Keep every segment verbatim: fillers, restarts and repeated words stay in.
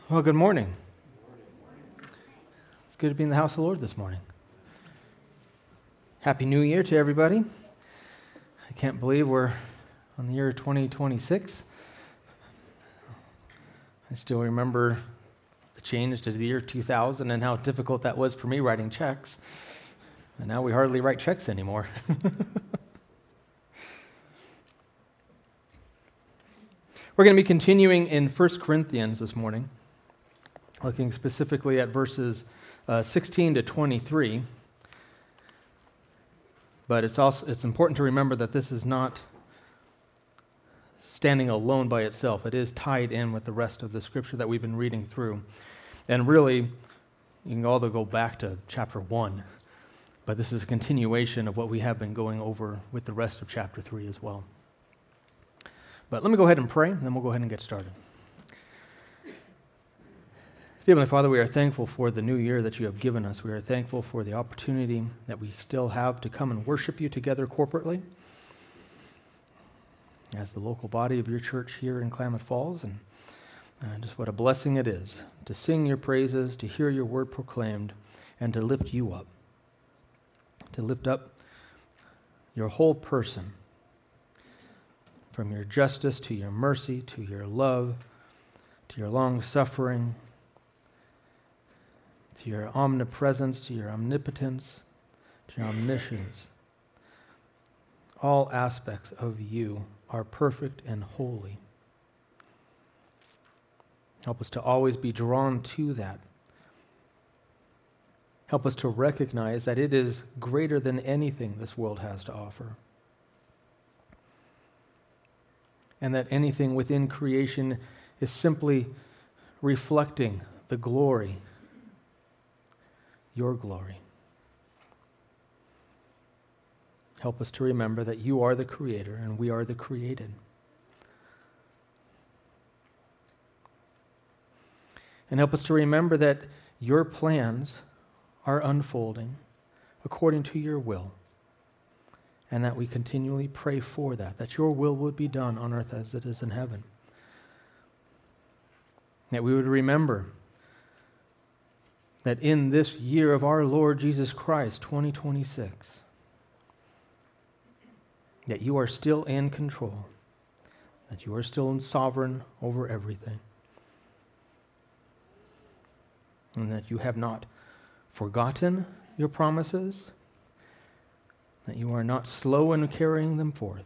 Well, good morning. It's good to be in the house of the Lord this morning. Happy New Year to everybody. I can't believe we're on the year twenty twenty-six. I still remember the change to the year two thousand and how difficult that was for me writing checks. And now we hardly write checks anymore. We're going to be continuing in First Corinthians this morning, looking specifically at verses uh, sixteen to twenty-three. But it's also it's important to remember that this is not standing alone by itself. It is tied in with the rest of the scripture that we've been reading through. And really, you can all go back to chapter one. But this is a continuation of what we have been going over with the rest of chapter three as well. But let me go ahead and pray, and then we'll go ahead and get started. Heavenly Father, we are thankful for the new year that you have given us. We are thankful for the opportunity that we still have to come and worship you together corporately as the local body of your church here in Klamath Falls. And uh, just what a blessing it is to sing your praises, to hear your word proclaimed, and to lift you up. To lift up your whole person, from your justice to your mercy, to your love, to your long-suffering, to your omnipresence, to your omnipotence, to your omniscience. All aspects of you are perfect and holy. Help us to always be drawn to that. Help us to recognize that it is greater than anything this world has to offer. And that anything within creation is simply reflecting the glory, your glory. Help us to remember that you are the creator and we are the created. And help us to remember that your plans are unfolding according to your will. And that we continually pray for that, that your will would be done on earth as it is in heaven. That we would remember that in this year of our Lord Jesus Christ, twenty twenty-six, that you are still in control, that you are still sovereign over everything, and that you have not forgotten your promises, that you are not slow in carrying them forth.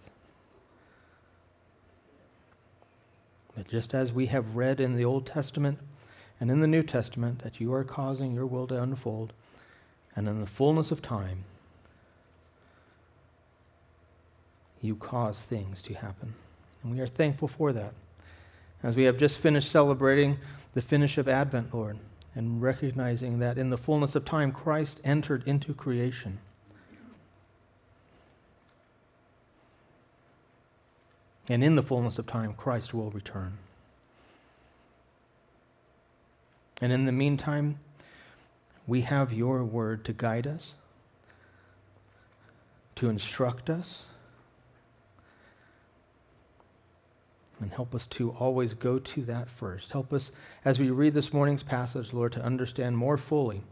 But just as we have read in the Old Testament and in the New Testament, that you are causing your will to unfold, and in the fullness of time, you cause things to happen. And we are thankful for that. As we have just finished celebrating the finish of Advent, Lord, and recognizing that in the fullness of time, Christ entered into creation. And in the fullness of time, Christ will return. And in the meantime, we have your word to guide us, to instruct us, and help us to always go to that first. Help us, as we read this morning's passage, Lord, to understand more fully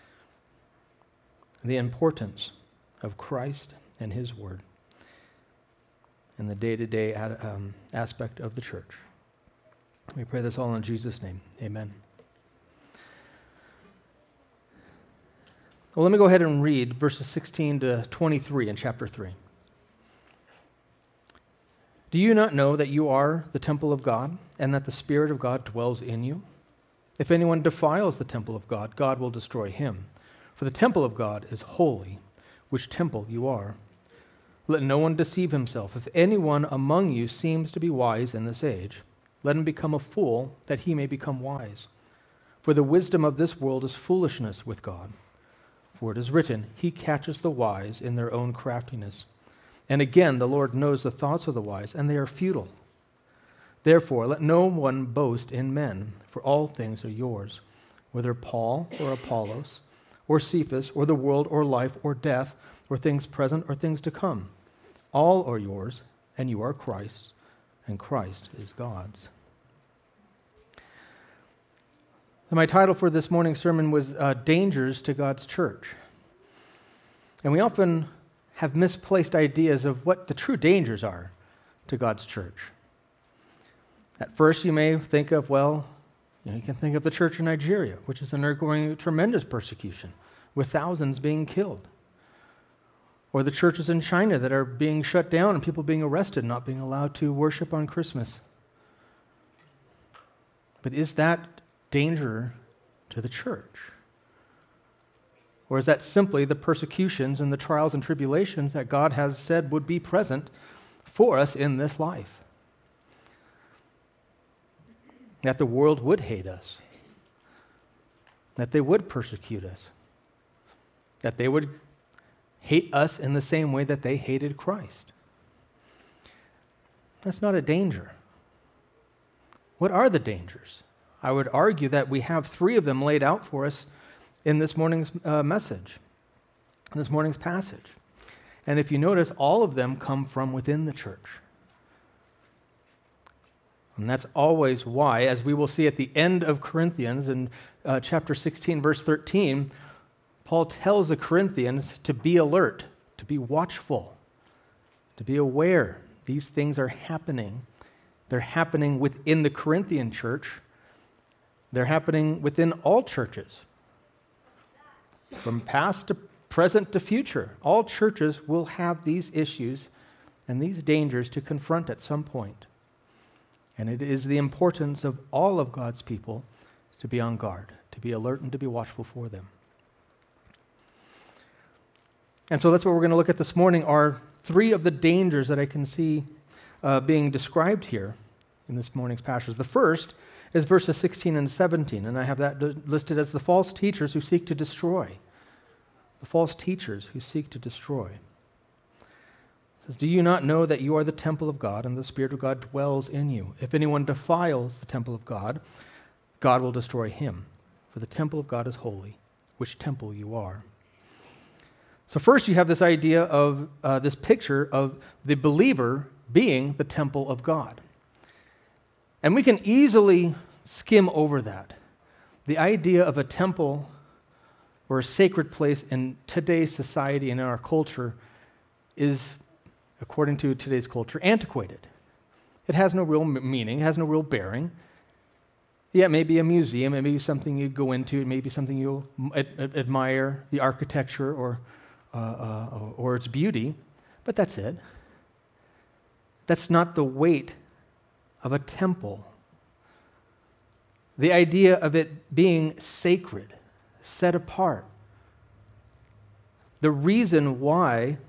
the importance of Christ and his word in the day-to-day ad, um, aspect of the church. We pray this all in Jesus' name. Amen. Well, let me go ahead and read verses sixteen to twenty-three in chapter three. Do you not know that you are the temple of God, and that the Spirit of God dwells in you? If anyone defiles the temple of God, God will destroy him. For the temple of God is holy, which temple you are. Let no one deceive himself. If anyone among you seems to be wise in this age, let him become a fool, that he may become wise. For the wisdom of this world is foolishness with God. For it is written, he catches the wise in their own craftiness. And again, the Lord knows the thoughts of the wise, and they are futile. Therefore, let no one boast in men, for all things are yours, whether Paul or Apollos, or Cephas, or the world, or life, or death, or things present, or things to come. All are yours, and you are Christ's, and Christ is God's. My title for this morning's sermon was uh, Dangers to God's Church. And we often have misplaced ideas of what the true dangers are to God's church. At first, you may think of, well, you know, you can think of the church in Nigeria, which is undergoing tremendous persecution, with thousands being killed. Or the churches in China that are being shut down and people being arrested, not being allowed to worship on Christmas. But is that danger to the church? Or is that simply the persecutions and the trials and tribulations that God has said would be present for us in this life? That the world would hate us, that they would persecute us, that they would hate us in the same way that they hated Christ. That's not a danger. What are the dangers? I would argue that we have three of them laid out for us in this morning's uh, message, in this morning's passage. And if you notice, all of them come from within the church. And that's always why, as we will see at the end of Corinthians in uh, chapter sixteen, verse thirteen, Paul tells the Corinthians to be alert, to be watchful, to be aware. These things are happening. They're happening within the Corinthian church. They're happening within all churches. From past to present to future, all churches will have these issues and these dangers to confront at some point. And it is the importance of all of God's people to be on guard, to be alert and to be watchful for them. And so that's what we're going to look at this morning, are three of the dangers that I can see uh, being described here in this morning's passage. The first is verses sixteen and seventeen, and I have that listed as the false teachers who seek to destroy. The false teachers who seek to destroy. It says, "Do you not know that you are the temple of God, and the Spirit of God dwells in you? If anyone defiles the temple of God, God will destroy him. For the temple of God is holy, which temple you are." So first you have this idea of uh, this picture of the believer being the temple of God. And we can easily skim over that. The idea of a temple or a sacred place in today's society and in our culture is, according to today's culture, antiquated. It has no real meaning, it has no real bearing. Yeah, it may be a museum, it may be something you go into, it may be something you'll ad- ad- admire, the architecture or, uh, uh, or its beauty, but that's it. That's not the weight of a temple. The idea of it being sacred, set apart. The reason why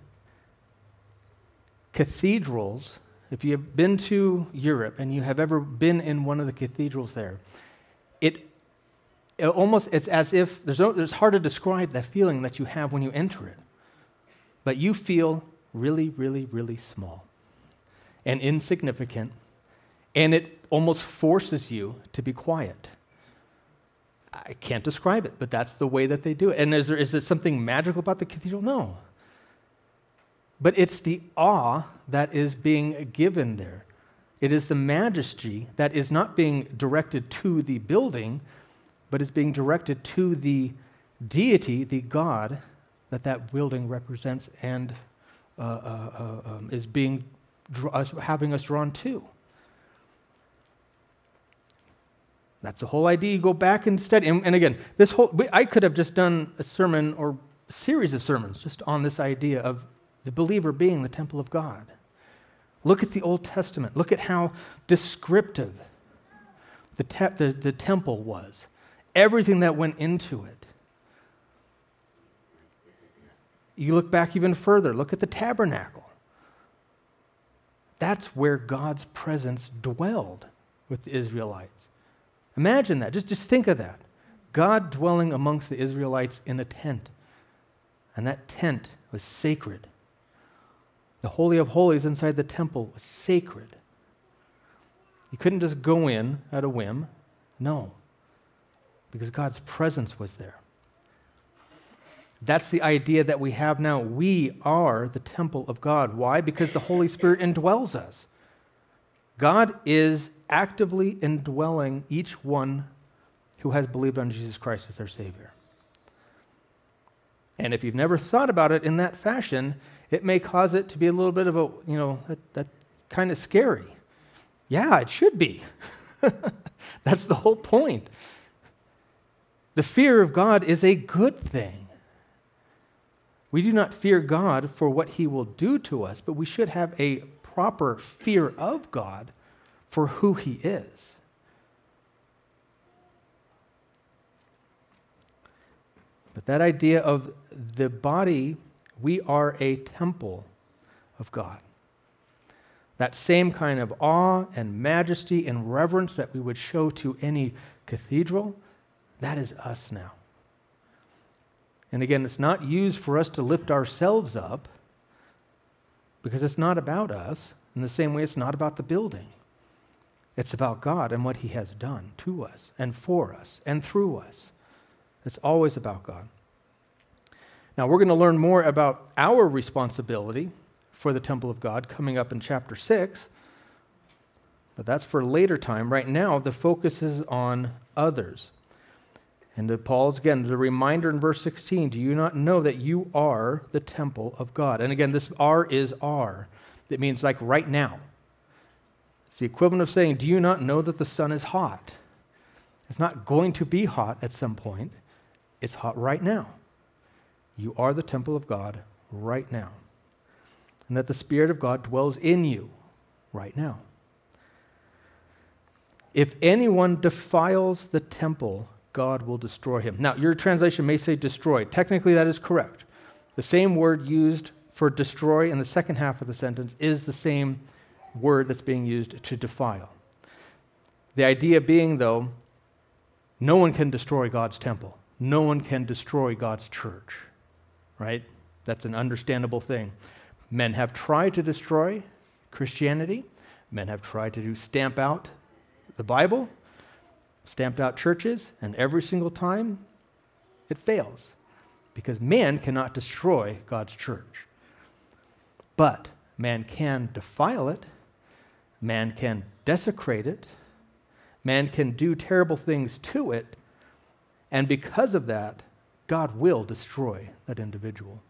cathedrals, if you have been to Europe and you have ever been in one of the cathedrals there, it, it almost, it's as if, there's no, it's hard to describe that feeling that you have when you enter it. But you feel really, really, really small and insignificant, and it almost forces you to be quiet. I can't describe it, but that's the way that they do it. And is there, is there something magical about the cathedral? No. But it's the awe that is being given there. It is the majesty that is not being directed to the building, but is being directed to the deity, the God that that building represents and uh, uh, uh, um, is being uh, having us drawn to. That's the whole idea. You go back and study. And, and again, this whole I could have just done a sermon or a series of sermons just on this idea of the believer being the temple of God. Look at the Old Testament. Look at how descriptive the, te- the, the temple was. Everything that went into it. You look back even further. Look at the tabernacle. That's where God's presence dwelled with the Israelites. Imagine that. Just, just think of that. God dwelling amongst the Israelites in a tent. And that tent was sacred. The Holy of Holies inside the temple was sacred. You couldn't just go in at a whim. No. Because God's presence was there. That's the idea that we have now. We are the temple of God. Why? Because the Holy Spirit indwells us. God is actively indwelling each one who has believed on Jesus Christ as their Savior. And if you've never thought about it in that fashion, it may cause it to be a little bit of a, you know, that, that kind of scary. Yeah, it should be. That's the whole point. The fear of God is a good thing. We do not fear God for what he will do to us, but we should have a proper fear of God for who he is. But that idea of the body, we are a temple of God. That same kind of awe and majesty and reverence that we would show to any cathedral, that is us now. And again, it's not used for us to lift ourselves up, because it's not about us. In the same way, it's not about the building. It's about God and what he has done to us and for us and through us. It's always about God. Now, we're going to learn more about our responsibility for the temple of God coming up in chapter six, but that's for a later time. Right now, the focus is on others. And to Paul's, again, the reminder in verse sixteen, do you not know that you are the temple of God? And again, this are is are. It means like right now. It's the equivalent of saying, do you not know that the sun is hot? It's not going to be hot at some point. It's hot right now. You are the temple of God right now. And that the Spirit of God dwells in you right now. If anyone defiles the temple, God will destroy him. Now, your translation may say destroy. Technically, that is correct. The same word used for destroy in the second half of the sentence is the same word that's being used to defile. The idea being, though, no one can destroy God's temple. No one can destroy God's church, right? That's an understandable thing. Men have tried to destroy Christianity. Men have tried to do stamp out the Bible, stamped out churches, and every single time it fails because man cannot destroy God's church. But man can defile it, man can desecrate it, man can do terrible things to it, and because of that, God will destroy that individual.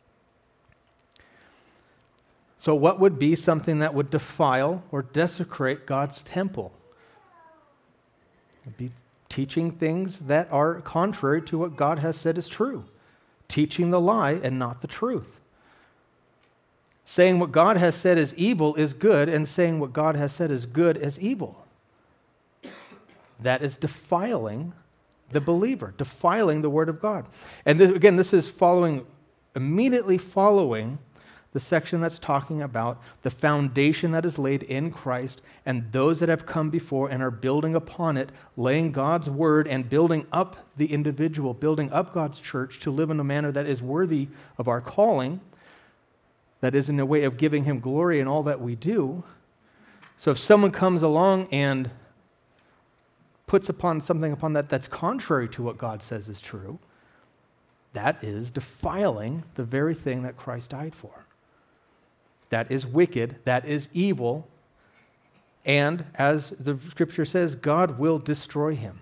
So what would be something that would defile or desecrate God's temple? It'd be teaching things that are contrary to what God has said is true. Teaching the lie and not the truth. Saying what God has said is evil is good, and saying what God has said is good is evil. That is defiling the believer, defiling the Word of God. And this, again, this is following, immediately following the section that's talking about the foundation that is laid in Christ and those that have come before and are building upon it, laying God's word and building up the individual, building up God's church to live in a manner that is worthy of our calling, that is in a way of giving him glory in all that we do. So if someone comes along and puts upon something upon that that's contrary to what God says is true, that is defiling the very thing that Christ died for. That is wicked, that is evil, and as the scripture says, God will destroy him.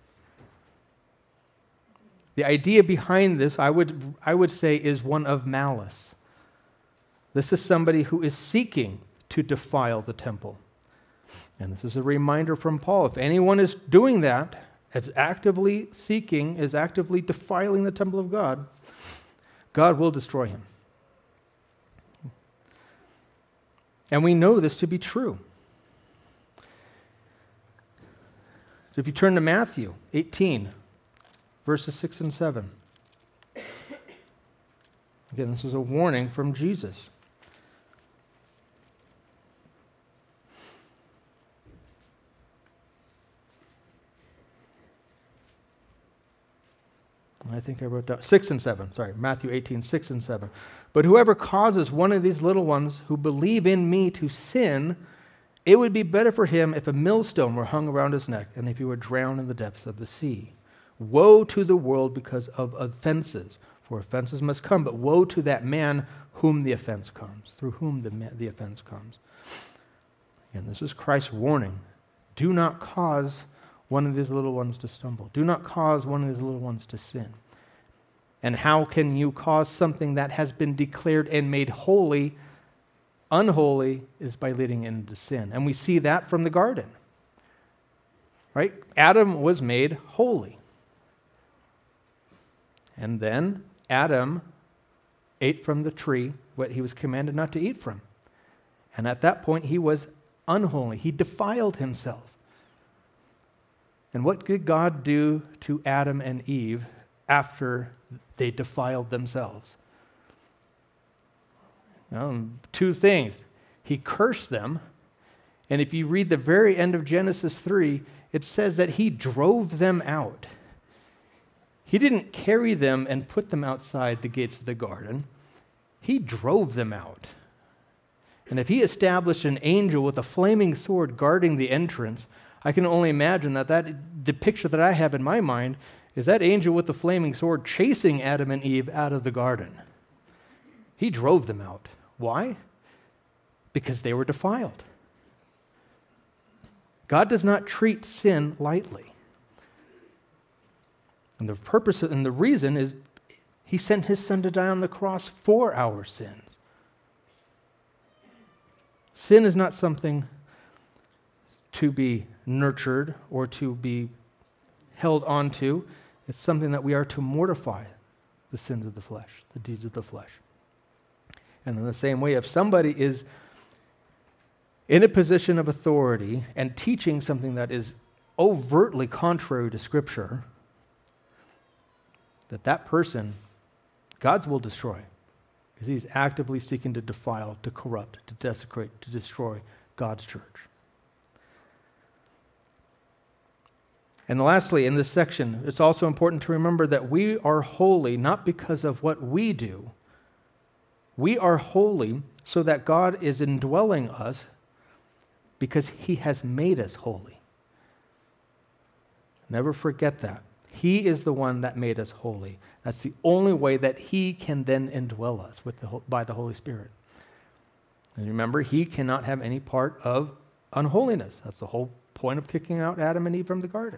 The idea behind this, I would, I would say, is one of malice. This is somebody who is seeking to defile the temple. And this is a reminder from Paul. If anyone is doing that, is actively seeking, is actively defiling the temple of God, God will destroy him. And we know this to be true. So if you turn to Matthew eighteen, verses six and seven. Again, this is a warning from Jesus. I think I wrote down six and seven. Sorry, Matthew eighteen, six and seven. But whoever causes one of these little ones who believe in me to sin, it would be better for him if a millstone were hung around his neck and if he were drowned in the depths of the sea. Woe to the world because of offenses, for offenses must come, but woe to that man whom the offense comes, through whom the, the offense comes. And this is Christ's warning. Do not cause one of these little ones to stumble. Do not cause one of these little ones to sin. And how can you cause something that has been declared and made holy, unholy, is by leading it into sin. And we see that from the garden. Right? Adam was made holy. And then Adam ate from the tree what he was commanded not to eat from. And at that point, he was unholy. He defiled himself. And what did God do to Adam and Eve after they defiled themselves? Well, two things. He cursed them. And if you read the very end of Genesis three, it says that he drove them out. He didn't carry them and put them outside the gates of the garden. He drove them out. And if he established an angel with a flaming sword guarding the entrance, I can only imagine that, that the picture that I have in my mind is that angel with the flaming sword chasing Adam and Eve out of the garden. He drove them out. Why? Because they were defiled. God does not treat sin lightly. And the purpose and the reason is he sent his son to die on the cross for our sins. Sin is not something to be nurtured or to be held onto. It's something that we are to mortify, the sins of the flesh, the deeds of the flesh. And in the same way, if somebody is in a position of authority and teaching something that is overtly contrary to Scripture, that that person, God will destroy, because he's actively seeking to defile, to corrupt, to desecrate, to destroy God's church. And lastly, in this section, it's also important to remember that we are holy not because of what we do. We are holy so that God is indwelling us because he has made us holy. Never forget that. He is the one that made us holy. That's the only way that he can then indwell us with the, by the Holy Spirit. And remember, he cannot have any part of unholiness. That's the whole point of kicking out Adam and Eve from the garden.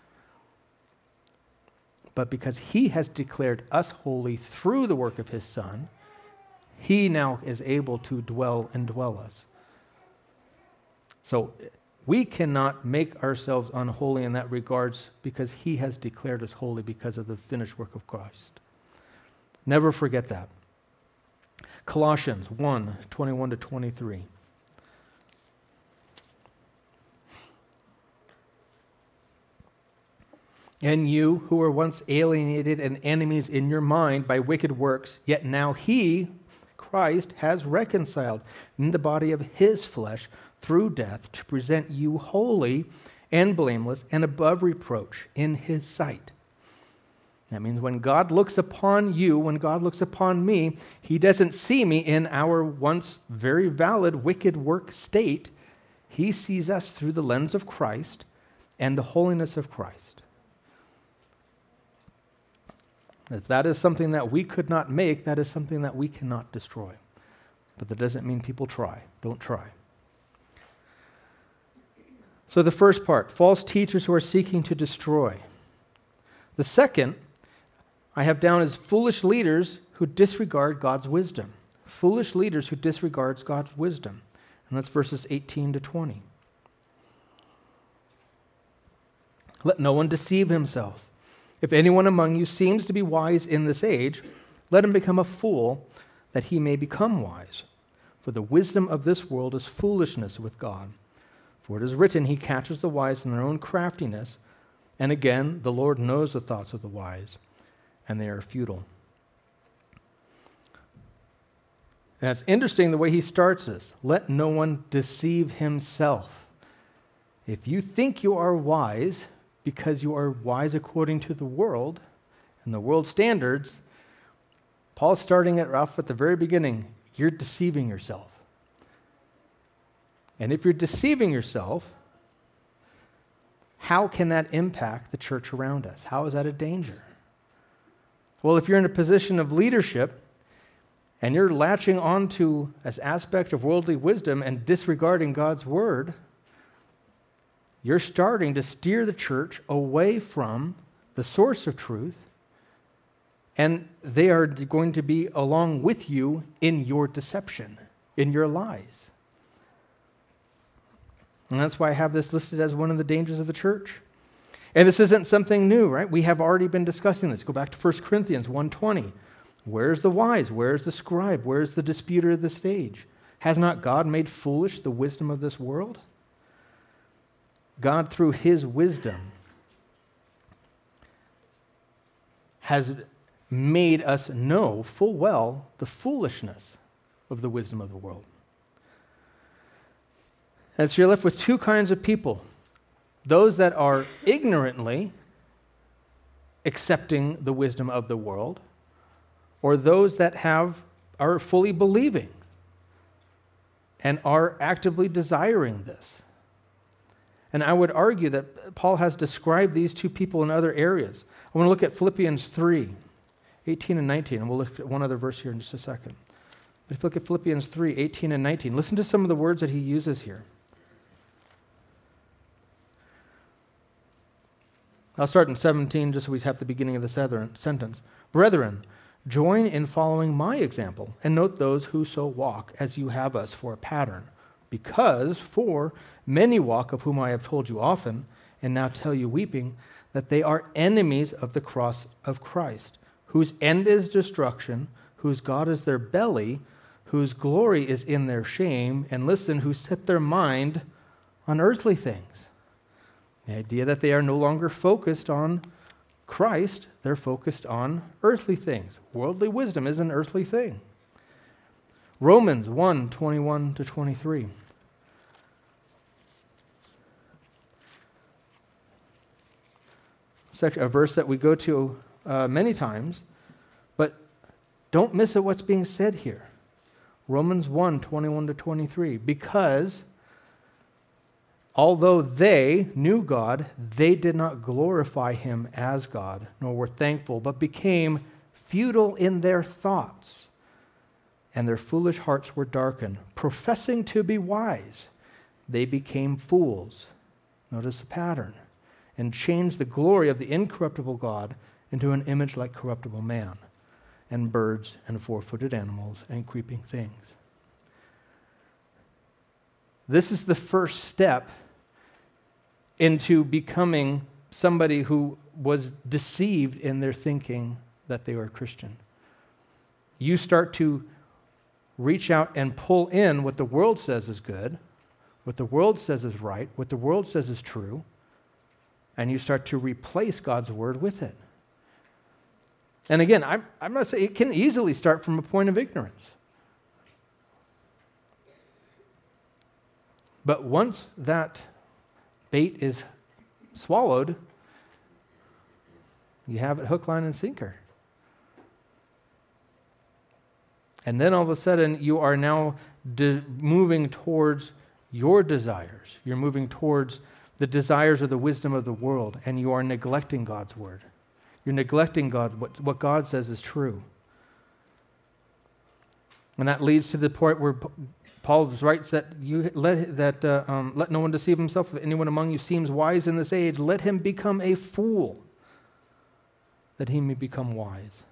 But because he has declared us holy through the work of his Son, he now is able to dwell and dwell us. So we cannot make ourselves unholy in that regards because he has declared us holy because of the finished work of Christ. Never forget that. Colossians one, twenty-one to twenty-three. And you who were once alienated and enemies in your mind by wicked works, yet now he, Christ, has reconciled in the body of his flesh through death to present you holy and blameless and above reproach in his sight. That means when God looks upon you, when God looks upon me, he doesn't see me in our once very valid wicked work state. He sees us through the lens of Christ and the holiness of Christ. If that is something that we could not make, that is something that we cannot destroy. But that doesn't mean people try. Don't try. So the first part, false teachers who are seeking to destroy. The second, I have down as foolish leaders who disregard God's wisdom. Foolish leaders who disregard God's wisdom. And that's verses eighteen to twenty. Let no one deceive himself. If anyone among you seems to be wise in this age, let him become a fool, that he may become wise. For the wisdom of this world is foolishness with God. For it is written, he catches the wise in their own craftiness. And again, the Lord knows the thoughts of the wise, and they are futile. And it's interesting the way he starts this. Let no one deceive himself. If you think you are wise because you are wise according to the world and the world standards, Paul's starting it off at the very beginning. You're deceiving yourself. And if you're deceiving yourself, how can that impact the church around us? How is that a danger? Well, if you're in a position of leadership and you're latching onto an aspect of worldly wisdom and disregarding God's word, you're starting to steer the church away from the source of truth, and they are going to be along with you in your deception, in your lies. And that's why I have this listed as one of the dangers of the church. And this isn't something new, right? We have already been discussing this. Go back to First Corinthians one twenty. Where's the wise? Where's the scribe? Where's the disputer of the stage? Has not God made foolish the wisdom of this world? God, through his wisdom, has made us know full well the foolishness of the wisdom of the world. And so you're left with two kinds of people. Those that are ignorantly accepting the wisdom of the world, or those that have are fully believing and are actively desiring this. And I would argue that Paul has described these two people in other areas. I want to look at Philippians three, eighteen and nineteen, and we'll look at one other verse here in just a second. But if you look at Philippians three, eighteen and nineteen, listen to some of the words that he uses here. I'll start in seventeen, just so we have the beginning of the sentence. Brethren, join in following my example, and note those who so walk as you have us for a pattern. Because, for many walk, of whom I have told you often, and now tell you weeping, that they are enemies of the cross of Christ, whose end is destruction, whose God is their belly, whose glory is in their shame, and listen, who set their mind on earthly things. The idea that they are no longer focused on Christ, they're focused on earthly things. Worldly wisdom is an earthly thing. Romans one, twenty-one to twenty-three. A verse that we go to uh, many times, but don't miss at what's being said here. Romans one, twenty-one to twenty-three. Because although they knew God, they did not glorify him as God, nor were thankful, but became futile in their thoughts, and their foolish hearts were darkened. Professing to be wise, they became fools. Notice the pattern. And changed the glory of the incorruptible God into an image like corruptible man, and birds, and four-footed animals, and creeping things. This is the first step into becoming somebody who was deceived in their thinking that they were a Christian. You start to reach out and pull in what the world says is good, what the world says is right, what the world says is true, and you start to replace God's word with it. And again, I'm, I'm going to say it can easily start from a point of ignorance. But once that bait is swallowed, you have it hook, line, and sinker. And then all of a sudden, you are now de- moving towards your desires. You're moving towards the desires of the wisdom of the world, and you are neglecting God's word. You're neglecting God, what, what God says is true. And that leads to the point where Paul writes that you let that uh, um, let no one deceive himself. If anyone among you seems wise in this age, let him become a fool, that he may become wise.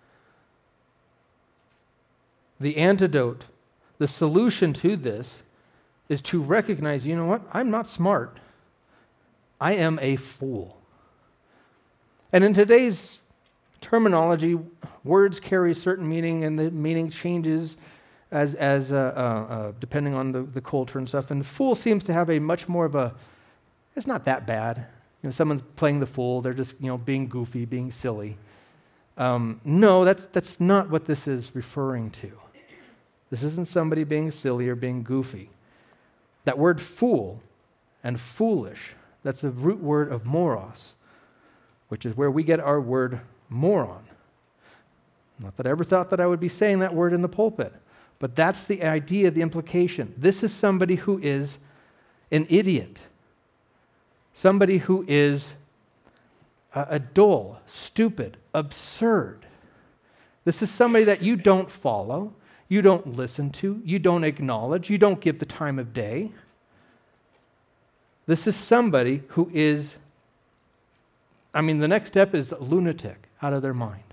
The antidote, the solution to this, is to recognize, you know what? I'm not smart. I am a fool. And in today's terminology, words carry a certain meaning, and the meaning changes as as uh, uh, uh, depending on the, the culture and stuff. And fool seems to have a much more of a, it's not that bad. You know, someone's playing the fool. They're just, you know, being goofy, being silly. Um, no, that's that's not what this is referring to. This isn't somebody being silly or being goofy. That word fool and foolish, that's the root word of moros, which is where we get our word moron. Not that I ever thought that I would be saying that word in the pulpit, but that's the idea, the implication. This is somebody who is an idiot, somebody who is a, a dull, stupid, absurd. This is somebody that you don't follow, you don't listen to, you don't acknowledge, you don't give the time of day. This is somebody who is, I mean, the next step is lunatic, out of their mind.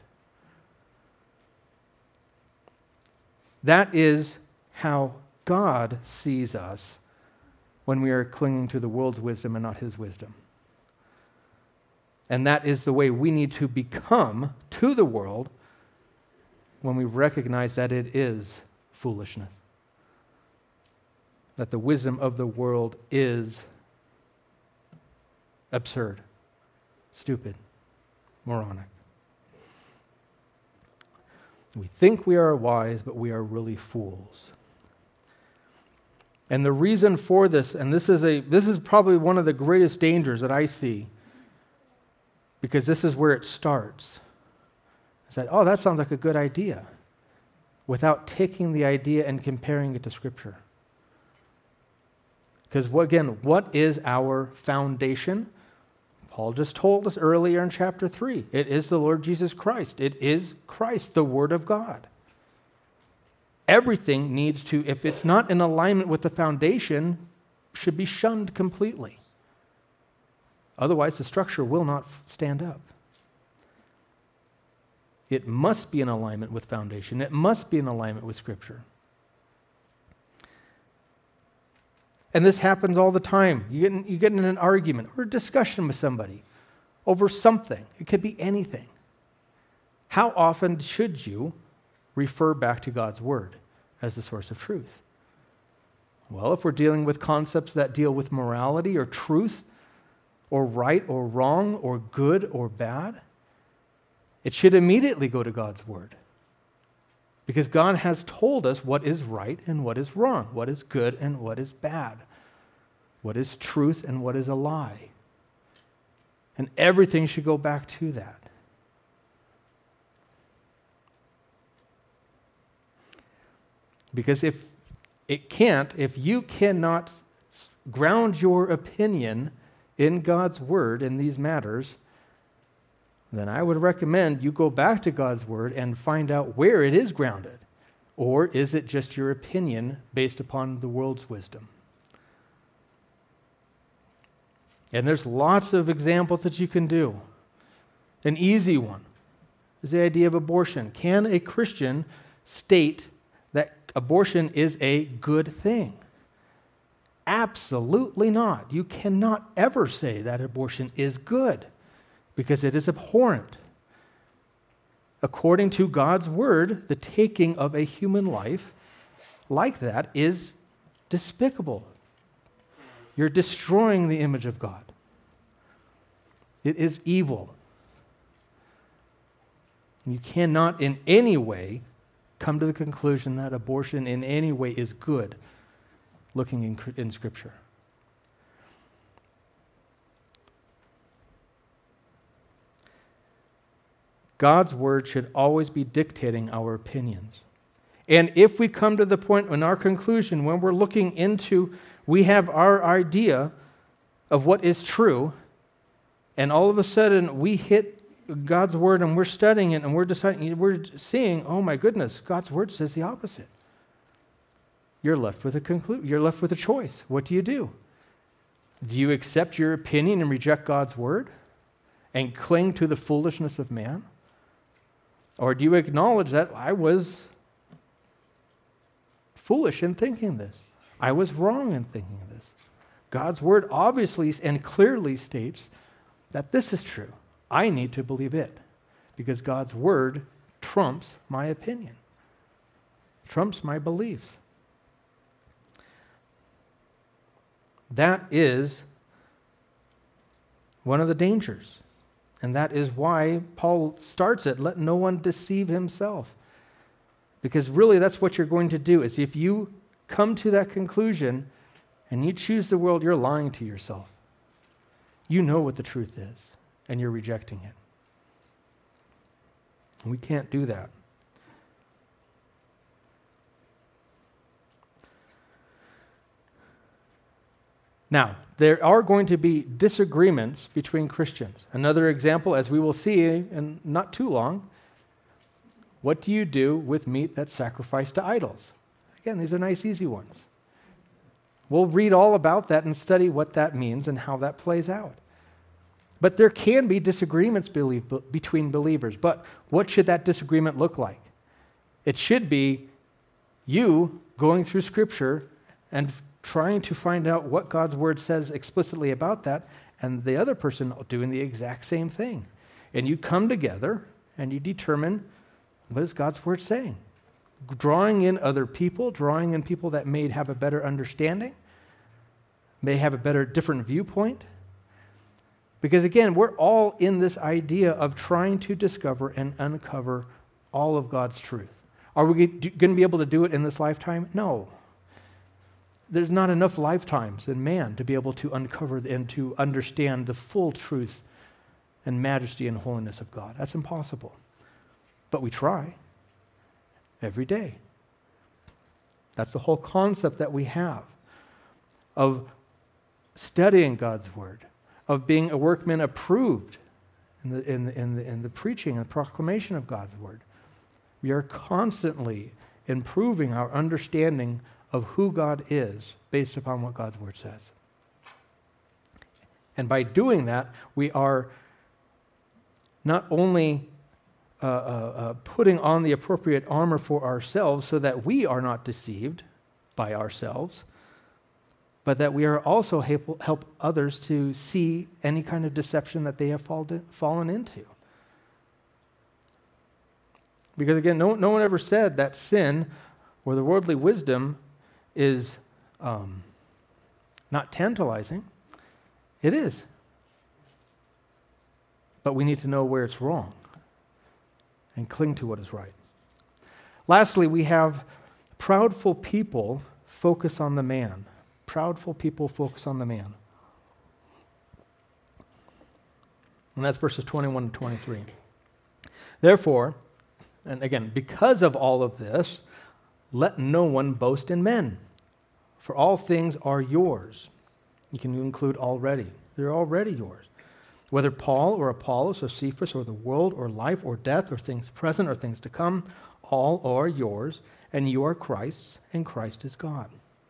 That is how God sees us when we are clinging to the world's wisdom and not his wisdom. And that is the way we need to become to the world when we recognize that it is foolishness. That the wisdom of the world is absurd, stupid, moronic. We think we are wise, but we are really fools. And the reason for this, and this is a this is probably one of the greatest dangers that I see, because this is where it starts. Is that, oh, that sounds like a good idea, without taking the idea and comparing it to Scripture. Because again, what is our foundation? Paul just told us earlier in chapter three. It is the Lord Jesus Christ. It is Christ, the Word of God. Everything needs to, if it's not in alignment with the foundation, should be shunned completely. Otherwise, the structure will not stand up. It must be in alignment with foundation. It must be in alignment with Scripture. And this happens all the time. You get, in, you get in an argument or a discussion with somebody over something. It could be anything. How often should you refer back to God's Word as the source of truth? Well, if we're dealing with concepts that deal with morality or truth or right or wrong or good or bad, it should immediately go to God's Word. Because God has told us what is right and what is wrong, what is good and what is bad, what is truth and what is a lie. And everything should go back to that. Because if it can't, if you cannot ground your opinion in God's Word in these matters, then I would recommend you go back to God's Word and find out where it is grounded. Or is it just your opinion based upon the world's wisdom? And there's lots of examples that you can do. An easy one is the idea of abortion. Can a Christian state that abortion is a good thing? Absolutely not. You cannot ever say that abortion is good, because it is abhorrent. According to God's Word, the taking of a human life like that is despicable. You're destroying the image of God. It is evil. You cannot in any way come to the conclusion that abortion in any way is good, looking in, in Scripture. God's Word should always be dictating our opinions. And if we come to the point in our conclusion, when we're looking into, we have our idea of what is true, and all of a sudden we hit God's Word and we're studying it and we're deciding, we're seeing, oh my goodness, God's Word says the opposite. You're left with a conclu- You're left with a choice. What do you do? Do you accept your opinion and reject God's Word and cling to the foolishness of man? Or do you acknowledge that I was foolish in thinking this? I was wrong in thinking this. God's Word obviously and clearly states that this is true. I need to believe it because God's Word trumps my opinion, trumps my beliefs. That is one of the dangers. And that is why Paul starts it, let no one deceive himself. Because really that's what you're going to do, is if you come to that conclusion and you choose the world, you're lying to yourself. You know what the truth is, and you're rejecting it. And we can't do that. Now, there are going to be disagreements between Christians. Another example, as we will see in not too long, what do you do with meat that's sacrificed to idols? Again, these are nice, easy ones. We'll read all about that and study what that means and how that plays out. But there can be disagreements believe, between believers. But what should that disagreement look like? It should be you going through Scripture and trying to find out what God's Word says explicitly about that, and the other person doing the exact same thing. And you come together and you determine, what is God's Word saying? Drawing in other people, drawing in people that may have a better understanding, may have a better, different viewpoint. Because again, we're all in this idea of trying to discover and uncover all of God's truth. Are we going to be able to do it in this lifetime? No. There's not enough lifetimes in man to be able to uncover and to understand the full truth and majesty and holiness of God. That's impossible. But we try every day. That's the whole concept that we have of studying God's Word, of being a workman approved in the, in, the, in, the, in the preaching and proclamation of God's Word. We are constantly improving our understanding of who God is based upon what God's Word says. And by doing that, we are not only uh, uh, uh, putting on the appropriate armor for ourselves so that we are not deceived by ourselves, but that we are also help, help others to see any kind of deception that they have fallen, fallen into. Because again, no, no one ever said that sin or the worldly wisdom is um, not tantalizing. It is. But we need to know where it's wrong and cling to what is right. Lastly, we have proudful people focus on the man. Proudful people focus on the man. And that's verses twenty-one and twenty-three. Therefore, and again, because of all of this, let no one boast in men, for all things are yours. You can include already. They're already yours. Whether Paul or Apollos or Cephas or the world or life or death or things present or things to come, all are yours, and you are Christ's, and Christ is God.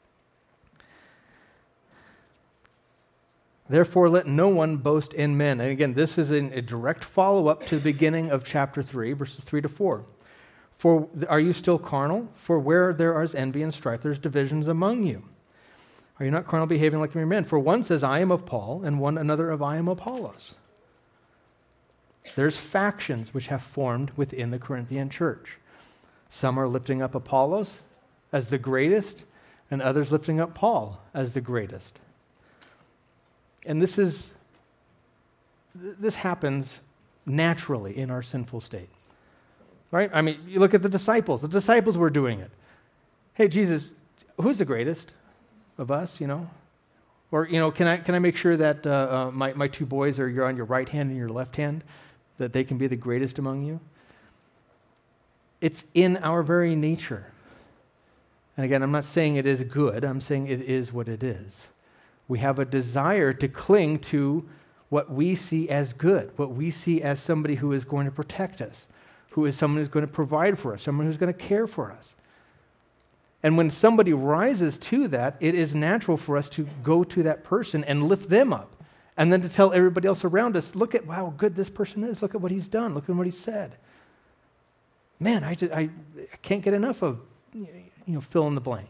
Therefore, let no one boast in men. And again, this is in a direct follow-up to the beginning of chapter three, verses three to four. For are you still carnal? For where there is envy and strife, there's divisions among you. Are you not carnal, behaving like mere men? For one says, I am of Paul, and one another of I am Apollos. There's factions which have formed within the Corinthian church. Some are lifting up Apollos as the greatest, and others lifting up Paul as the greatest. And this is, this happens naturally in our sinful state. Right? I mean, you look at the disciples. The disciples were doing it. Hey, Jesus, who's the greatest of us, you know? Or, you know, can I can I make sure that uh, uh, my, my two boys are you're on your right hand and your left hand, that they can be the greatest among you? It's in our very nature. And again, I'm not saying it is good. I'm saying it is what it is. We have a desire to cling to what we see as good, what we see as somebody who is going to protect us, who is someone who's going to provide for us, someone who's going to care for us. And when somebody rises to that, it is natural for us to go to that person and lift them up, and then to tell everybody else around us, look at how good this person is, look at what he's done, look at what he said. Man, I, just, I, I can't get enough of, you know, fill in the blank.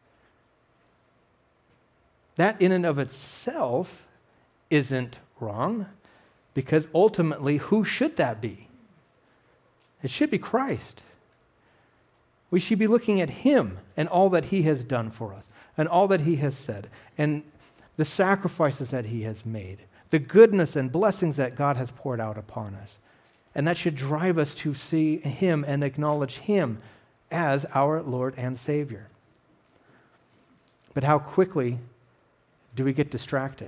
That in and of itself isn't wrong, because ultimately, who should that be? It should be Christ. We should be looking at him and all that he has done for us, and all that he has said, and the sacrifices that he has made, the goodness and blessings that God has poured out upon us. And that should drive us to see him and acknowledge him as our Lord and Savior. But how quickly do we get distracted?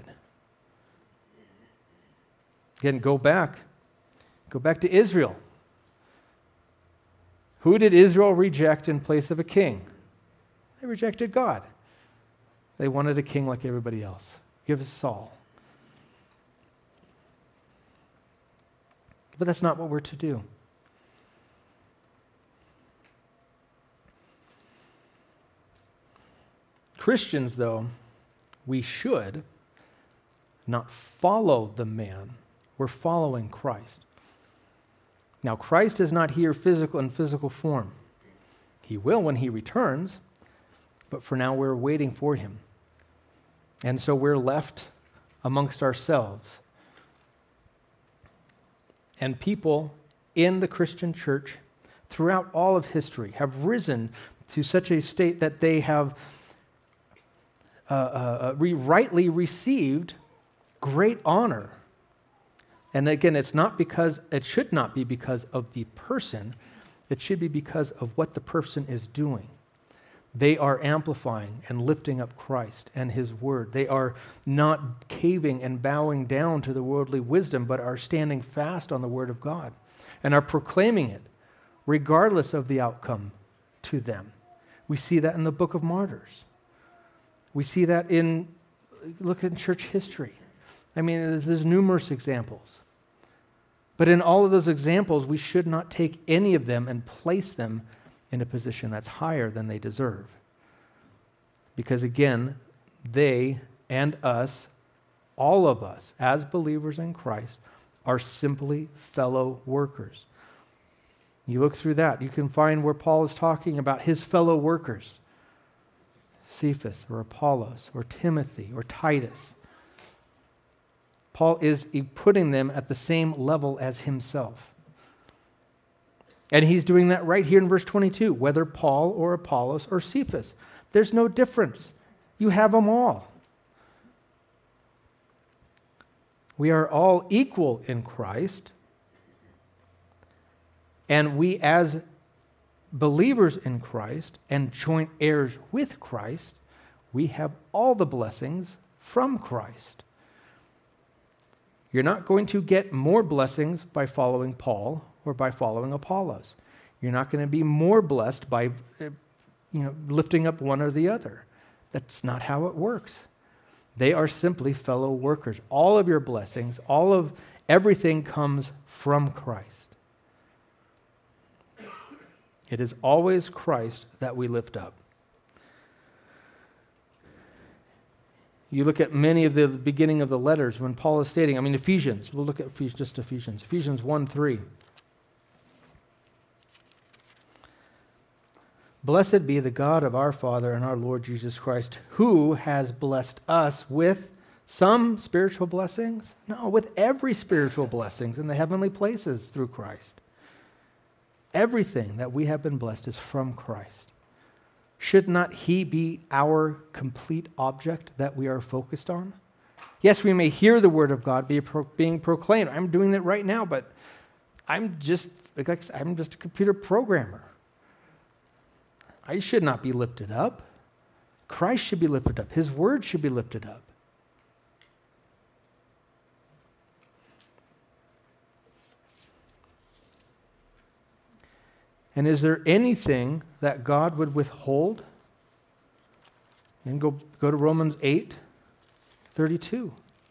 Again, go back. Go back to Israel. Who did Israel reject in place of a king? They rejected God. They wanted a king like everybody else. Give us Saul. But that's not what we're to do. Christians, though, we should not follow the man. We're following Christ. Now, Christ is not here physical in physical form. He will when he returns, but for now we're waiting for him. And so we're left amongst ourselves. And people in the Christian church throughout all of history have risen to such a state that they have uh, uh, re- rightly received great honor. And again, it's not because, it should not be because of the person, it should be because of what the person is doing. They are amplifying and lifting up Christ and his word. They are not caving and bowing down to the worldly wisdom, but are standing fast on the word of God and are proclaiming it regardless of the outcome to them. We see that in the book of Martyrs. We see that in, look at church history. I mean, there's, there's numerous examples. But in all of those examples, we should not take any of them and place them in a position that's higher than they deserve. Because again, they and us, all of us, as believers in Christ, are simply fellow workers. You look through that, you can find where Paul is talking about his fellow workers. Cephas or Apollos or Timothy or Titus. Paul is putting them at the same level as himself. And he's doing that right here in verse twenty-two, whether Paul or Apollos or Cephas. There's no difference. You have them all. We are all equal in Christ. And we as believers in Christ and joint heirs with Christ, we have all the blessings from Christ. You're not going to get more blessings by following Paul or by following Apollos. You're not going to be more blessed by, you know, lifting up one or the other. That's not how it works. They are simply fellow workers. All of your blessings, all of everything comes from Christ. It is always Christ that we lift up. You look at many of the beginning of the letters when Paul is stating, I mean, Ephesians, we'll look at Ephesians, just Ephesians, Ephesians one three. Blessed be the God of our Father and our Lord Jesus Christ, who has blessed us with some spiritual blessings? No, with every spiritual blessings in the heavenly places through Christ. Everything that we have been blessed is from Christ. Should not he be our complete object that we are focused on? Yes, we may hear the word of God be pro- being proclaimed. I'm doing that right now, but I'm just like I'm just a computer programmer. I should not be lifted up. Christ should be lifted up. His word should be lifted up. And is there anything that God would withhold? And go, go to Romans eight thirty-two.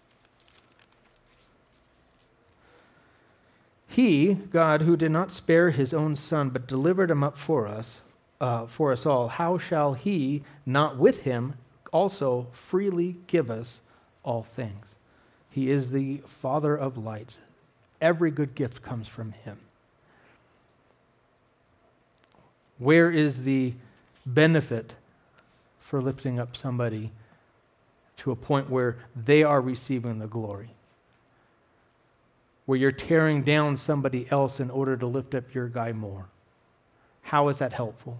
He, God, who did not spare his own son, but delivered him up for us, uh, for us all, how shall he not with him also freely give us all things? He is the Father of lights. Every good gift comes from him. Where is the benefit for lifting up somebody to a point where they are receiving the glory? Where you're tearing down somebody else in order to lift up your guy more? How is that helpful?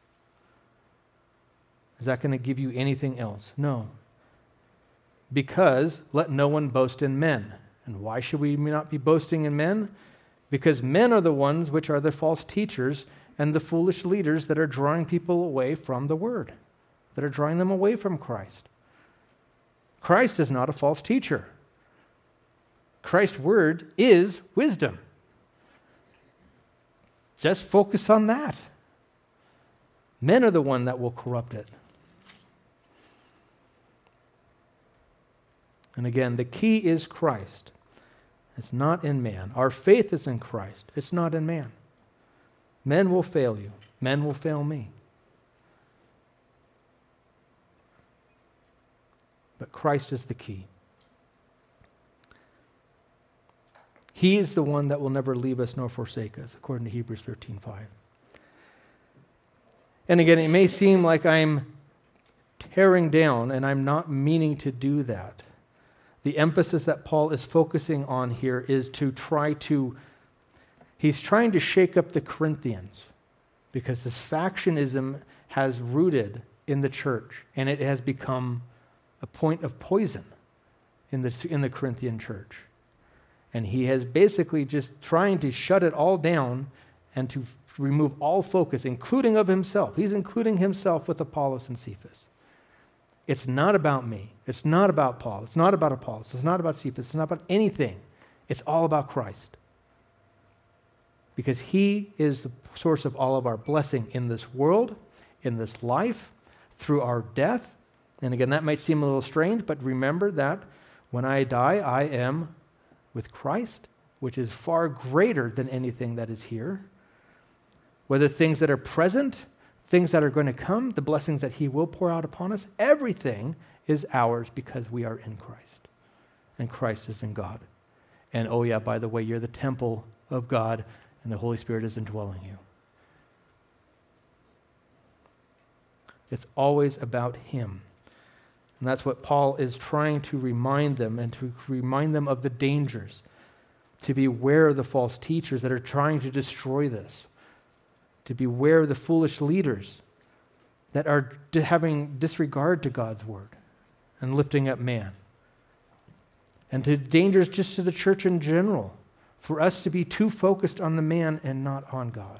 Is that going to give you anything else? No. Because let no one boast in men. And why should we not be boasting in men? Because men are the ones which are the false teachers and the foolish leaders that are drawing people away from the word, that are drawing them away from Christ. Christ is not a false teacher. Christ's word is wisdom. Just focus on that. Men are the one that will corrupt it. And again, the key is Christ. It's not in man. Our faith is in Christ. It's not in man. Men will fail you. Men will fail me. but Christ is the key. He is the one that will never leave us nor forsake us, according to Hebrews thirteen five. And again, it may seem like I'm tearing down, and I'm not meaning to do that. The emphasis that Paul is focusing on here is to try to, he's trying to shake up the Corinthians, because this factionism has rooted in the church, and it has become a point of poison in the, in the Corinthian church. And he has basically just trying to shut it all down and to remove all focus, including of himself. He's including himself with Apollos and Cephas. It's not about me. It's not about Paul. It's not about Apollos. It's not about Cephas. It's not about anything. It's all about Christ. Because he is the source of all of our blessing in this world, in this life, through our death. And again, that might seem a little strange, but remember that when I die, I am with Christ, which is far greater than anything that is here. Whether things that are present, things that are going to come, the blessings that he will pour out upon us, everything is ours because we are in Christ. And Christ is in God. And oh yeah, by the way, you're the temple of God, and the Holy Spirit is indwelling you. It's always about him. And that's what Paul is trying to remind them, and to remind them of the dangers, to beware of the false teachers that are trying to destroy this, to beware of the foolish leaders that are having disregard to God's word and lifting up man, and to dangers just to the church in general, for us to be too focused on the man and not on God.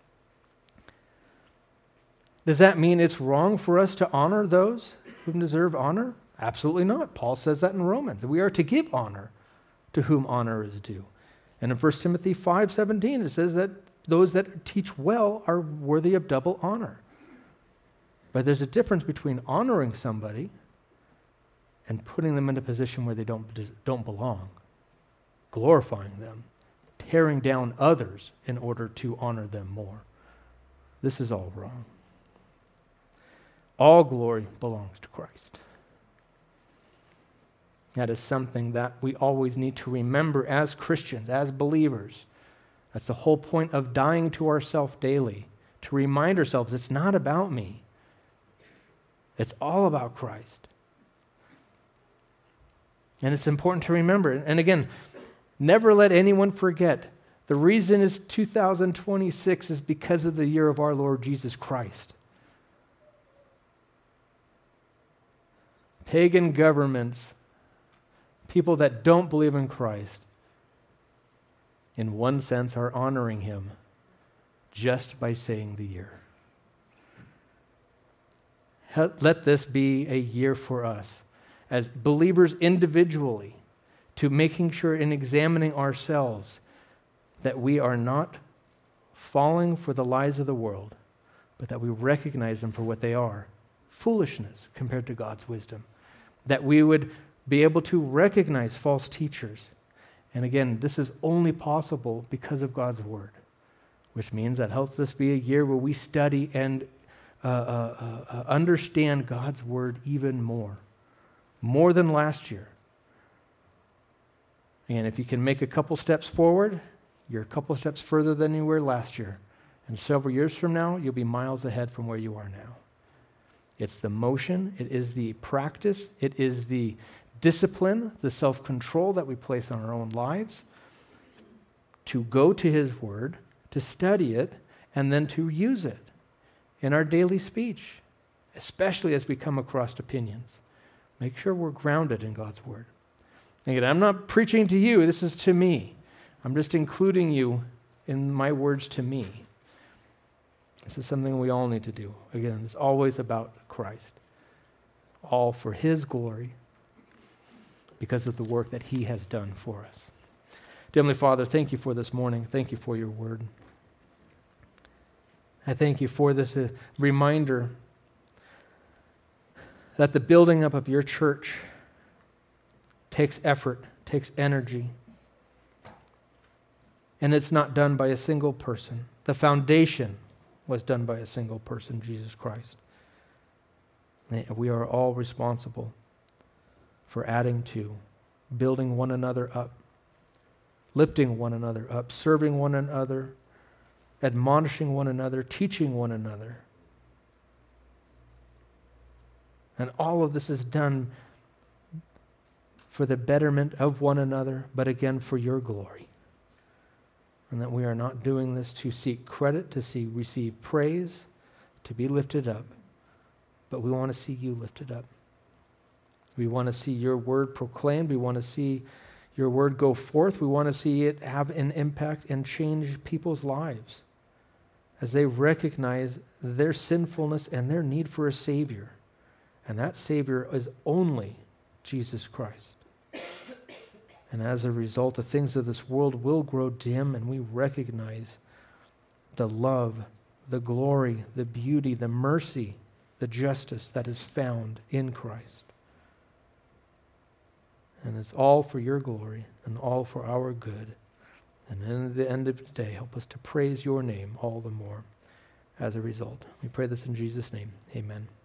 Does that mean it's wrong for us to honor those who deserve honor? Absolutely not. Paul says that in Romans. We are to give honor to whom honor is due. And in First Timothy five seventeen, it says that those that teach well are worthy of double honor. But there's a difference between honoring somebody and putting them in a position where they don't, don't belong, glorifying them, tearing down others in order to honor them more. This is all wrong. All glory belongs to Christ. That is something that we always need to remember as Christians, as believers. That's the whole point of dying to ourselves daily, to remind ourselves it's not about me. It's all about Christ. And it's important to remember. And again, never let anyone forget, the reason is two thousand twenty-six is because of the year of our Lord Jesus Christ. Pagan governments, people that don't believe in Christ, in one sense are honoring him just by saying the year. Let this be a year for us as believers individually, to making sure in examining ourselves that we are not falling for the lies of the world, but that we recognize them for what they are, foolishness compared to God's wisdom. That we would be able to recognize false teachers. And again, this is only possible because of God's word, which means that helps us be a year where we study and uh, uh, uh, understand God's word even more, more than last year. And if you can make a couple steps forward, you're a couple steps further than you were last year. And several years from now, you'll be miles ahead from where you are now. It's the motion, it is the practice, it is the discipline, the self-control that we place on our own lives to go to his word, to study it, and then to use it in our daily speech, especially as we come across opinions. Make sure we're grounded in God's word. Again, I'm not preaching to you, this is to me. I'm just including you in my words to me. This is something we all need to do. Again, it's always about Christ. All for his glory because of the work that he has done for us. Dear Heavenly Father, thank you for this morning. Thank you for your word. I thank you for this uh, reminder that the building up of your church takes effort, takes energy, and it's not done by a single person. The foundation was done by a single person, Jesus Christ. And we are all responsible for adding to, building one another up, lifting one another up, serving one another, admonishing one another, teaching one another. And all of this is done for the betterment of one another, but again for your glory. And that we are not doing this to seek credit, to see receive praise, to be lifted up, but we want to see you lifted up. We want to see your word proclaimed. We want to see your word go forth. We want to see it have an impact and change people's lives as they recognize their sinfulness and their need for a Savior. And that Savior is only Jesus Christ. And as a result, the things of this world will grow dim, and we recognize the love, the glory, the beauty, the mercy, the justice that is found in Christ. And it's all for your glory and all for our good. And in the end of the day, help us to praise your name all the more as a result. We pray this in Jesus' name. Amen.